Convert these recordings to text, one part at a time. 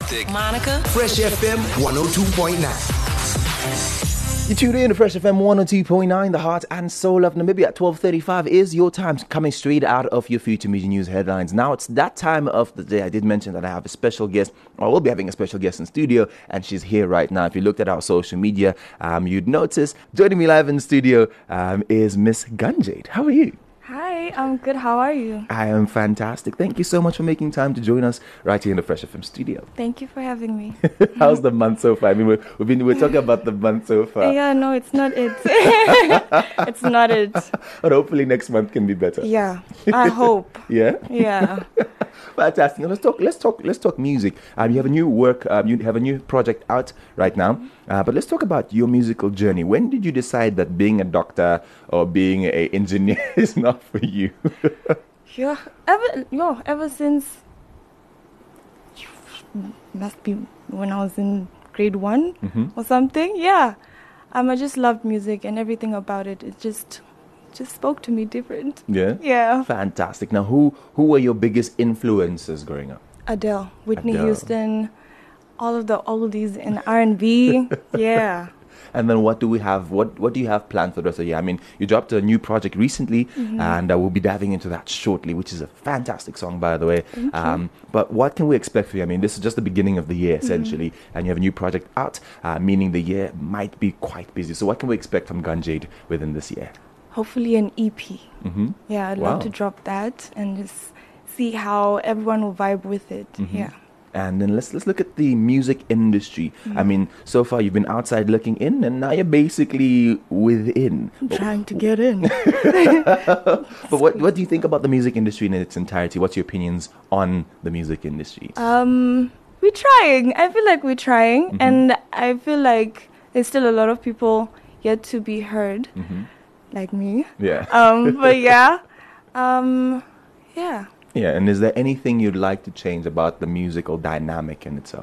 Karthik, Monica, Fresh FM 102.9. You tuned in to Fresh FM 102.9, the heart and soul of Namibia at 12:35 is your time, coming straight out of your Future Media News headlines. Now it's that time of the day. I did mention that I have a special guest, or we'll be having a special guest in studio, and she's here right now. If you looked at our social media, you'd notice joining me live in the studio is Miss Gunjade. How are you? Hi, I'm good. How are you? I am fantastic. Thank you so much for making time to join us right here in the Fresh FM studio. Thank you for having me. How's the month so far? I mean, we're talking about the month so far. Yeah, no, it's not it. It's not it. But hopefully next month can be better. Yeah, I hope. Yeah? Yeah. Fantastic. Now let's talk music. You have a new work, you have a new project out right now. But let's talk about your musical journey. When did you decide that being a doctor or being an engineer is not for you? Ever since, must be when I was in grade 1 or something. Yeah. I just loved music and everything about it. It just spoke to me different. Yeah? Yeah. Fantastic. Now, who were your biggest influences growing up? Adele, Whitney Houston, all of the oldies in R&B. Yeah. And then what do we have? What do you have planned for the rest of the year? I mean, you dropped a new project recently, and we'll be diving into that shortly, which is a fantastic song, by the way. Thank you. But what can we expect for you? I mean, this is just the beginning of the year, essentially, and you have a new project out, meaning the year might be quite busy. So what can we expect from Gunjade within this year? Hopefully an EP. Yeah, I'd Wow. love to drop that and just see how everyone will vibe with it. Yeah. And then let's look at the music industry. I mean, so far you've been outside looking in, and now you're basically within. I'm trying to get in. But what do you think about the music industry in its entirety? What's your opinions on the music industry? We're trying. I feel like we're trying. And I feel like there's still a lot of people yet to be heard, like me. Yeah. But yeah. Yeah. Yeah, and is there anything you'd like to change about the musical dynamic in itself?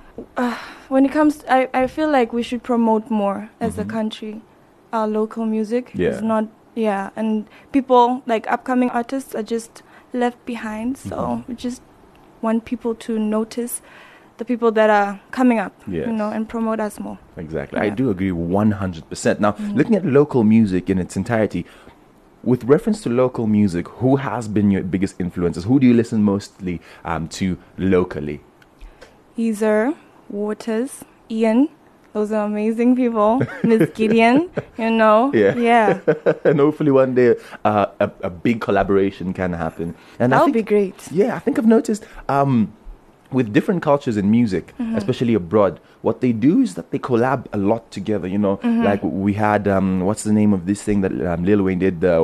When it comes to, I feel like we should promote more as a country. Our local music is not, and people, like upcoming artists, are just left behind. So we just want people to notice the people that are coming up, and promote us more. Exactly. Yeah. I do agree 100%. Now, looking at local music in its entirety, with reference to local music, who has been your biggest influences? Who do you listen mostly to locally? Ezer, Waters, Ian, those are amazing people. Miss Gideon, Yeah. And hopefully one day a big collaboration can happen. And That would be great. Yeah, I think I've noticed with different cultures in music, especially abroad, what they do is that they collab a lot together, Like we had, what's the name of this thing that Lil Wayne did, the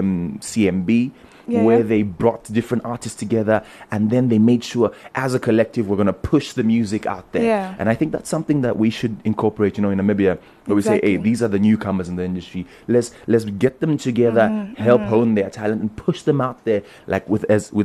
YMCMB, where they brought different artists together and then they made sure as a collective we're going to push the music out there. Yeah. And I think that's something that we should incorporate, in Namibia, where we say, hey, these are the newcomers in the industry. Let's get them together, help hone their talent and push them out there like with as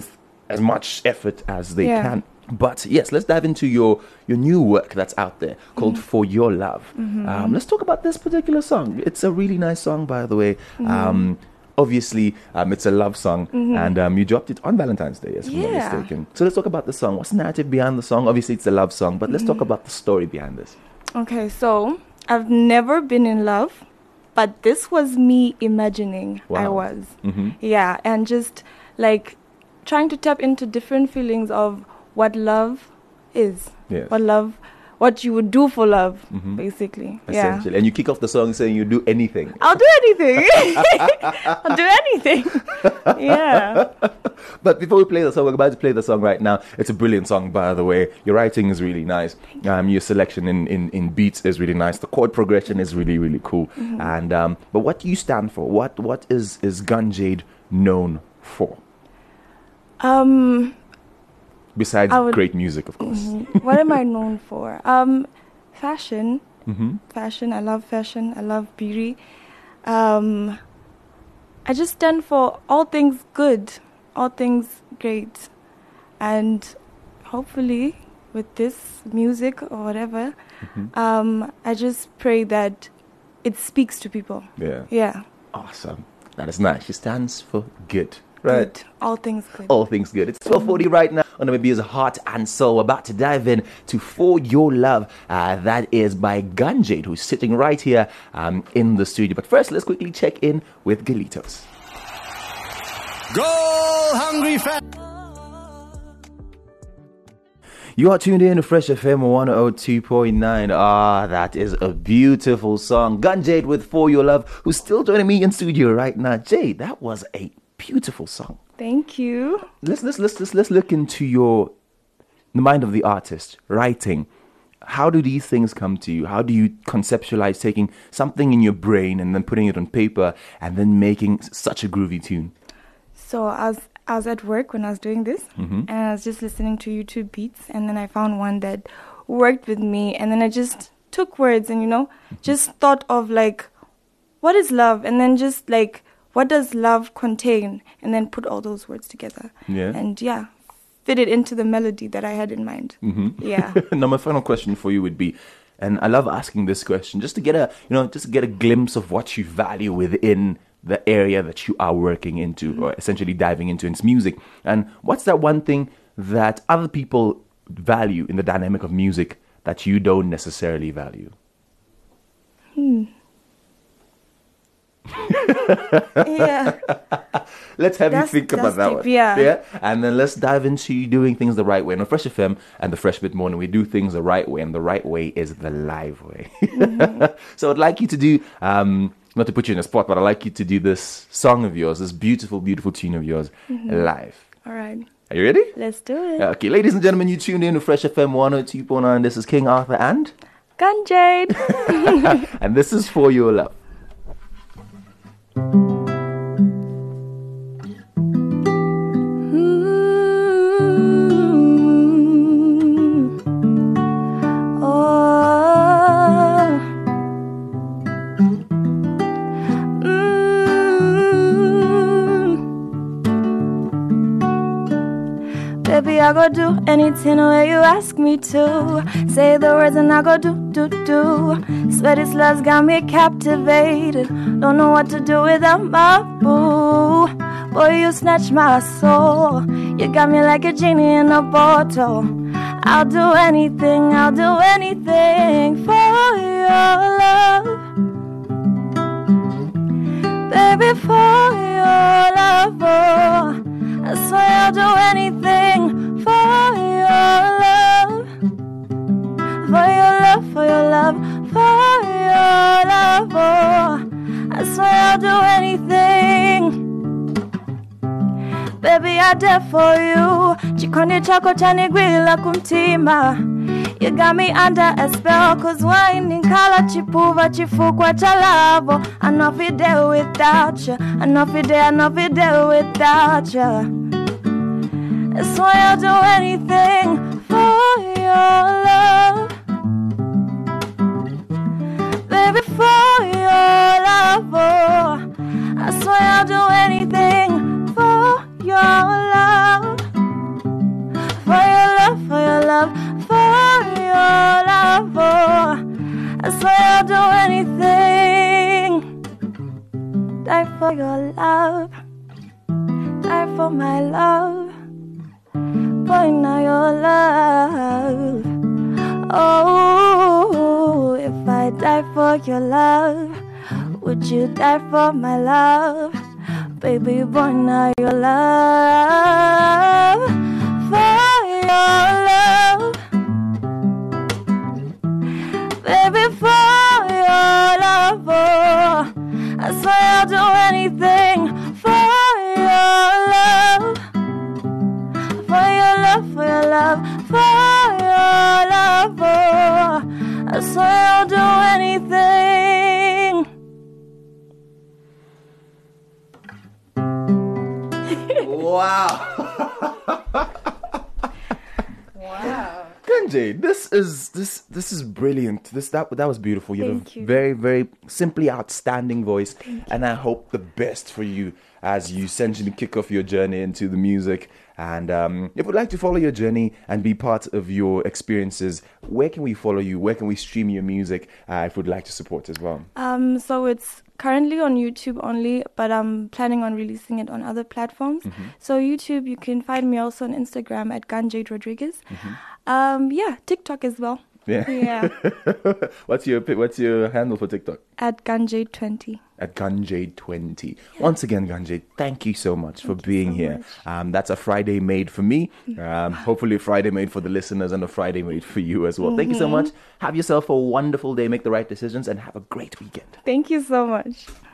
much effort as they can. But yes, let's dive into your new work that's out there called For Your Love. Let's talk about this particular song. It's a really nice song, by the way. Obviously, it's a love song, and you dropped it on Valentine's Day, if I'm not mistaken. So let's talk about the song. What's the narrative behind the song? Obviously, it's a love song, but let's talk about the story behind this. Okay, so I've never been in love, but this was me imagining I was. Yeah, and just like trying to tap into different feelings of what love is. Yes. What you would do for love, basically. Essentially. And you kick off the song saying you do anything. I'll do anything. I'll do anything. Yeah. But before we play the song, we're about to play the song right now. It's a brilliant song, by the way. Your writing is really nice. Your selection in beats is really nice. The chord progression is really, really cool. And but what do you stand for? What is Gunjade known for? Besides great music, of course. What am I known for? Fashion. Fashion. I love fashion. I love beauty. I just stand for all things good, all things great. And hopefully with this music or whatever, I just pray that it speaks to people. Yeah. Yeah. Awesome. That is nice. She stands for good. Right. Good. All things good. All things good. It's 12:40 right now on Namibia's Heart and Soul. We're about to dive in to For Your Love. That is by Ganjade, who's sitting right here in the studio. But first, let's quickly check in with Galitos. Goal hungry fan. You are tuned in to Fresh FM 102.9. That is a beautiful song. Ganjade with For Your Love, who's still joining me in studio right now. Jade, that was a beautiful song. Thank you. Let's look into the mind of the artist, writing. How do these things come to you? How do you conceptualize taking something in your brain and then putting it on paper and then making such a groovy tune? So I was at work when I was doing this, and I was just listening to YouTube beats, and then I found one that worked with me, and then I just took words and, just thought of like, what is love? And then just like, what does love contain? And then put all those words together. Yeah. And fit it into the melody that I had in mind. Yeah. Now, my final question for you would be, and I love asking this question, just to get a glimpse of what you value within the area that you are working into, or essentially diving into its music. And what's that one thing that other people value in the dynamic of music that you don't necessarily value? Yeah. Let's have you think about that one. Yeah. And then let's dive into you doing things the right way. On Fresh FM and the Fresh Bit Morning, we do things the right way, and the right way is the live way. So I'd like you to do, not to put you in a spot, but I'd like you to do this song of yours, this beautiful, beautiful tune of yours, live. All right. Are you ready? Let's do it. Okay, ladies and gentlemen, you tuned in to Fresh FM 102.9. This is King Arthur and Ganjade. and this is For Your Love. Baby, I go do anything where you ask me to. Say the words and I go do. Swear this love's got me captivated. Don't know what to do without my boo. Boy, you snatch my soul. You got me like a genie in a bottle. I'll do anything for your love. Baby, for your love, oh. I swear I'll do anything for your love. For your love, for your love, for your love, oh. I swear I'll do anything. Baby, I dare for you. Chikondi chako chanigwila kumtima. You got me under a spell, cause wine in color chipuva chifukwa chalavo. I know fi there without you. I know fi there without you. That's why I'll do anything for your love. Baby, for your love, oh. I swear I'll do anything for your love. For your love, for your love, for your love, oh. I swear I'll do anything. Die for your love. Die for my love. Boy, now your love. Oh, if I die for your love, would you die for my love? Baby, boy, now your love. For your love. Baby, for your love, oh. I swear I'll do anything for your love. For your love, for your love, for your love, oh. I swear I'll do anything. Wow. Wow. Ganjade, this is brilliant. That was beautiful. You have Thank a you. very, very simply outstanding voice, and I hope the best for you as you essentially kick off your journey into the music And if we'd like to follow your journey and be part of your experiences, where can we follow you? Where can we stream your music if we'd like to support as well? So it's currently on YouTube only, but I'm planning on releasing it on other platforms. So YouTube, you can find me also on Instagram at Ganjade Rodriguez. TikTok as well. Yeah. What's your handle for TikTok? At Ganjade20. At Ganjade20. Once again, Ganjade, thank you so much for being here. That's a Friday made for me. Hopefully a Friday made for the listeners and a Friday made for you as well. Thank you so much. Have yourself a wonderful day. Make the right decisions and have a great weekend. Thank you so much.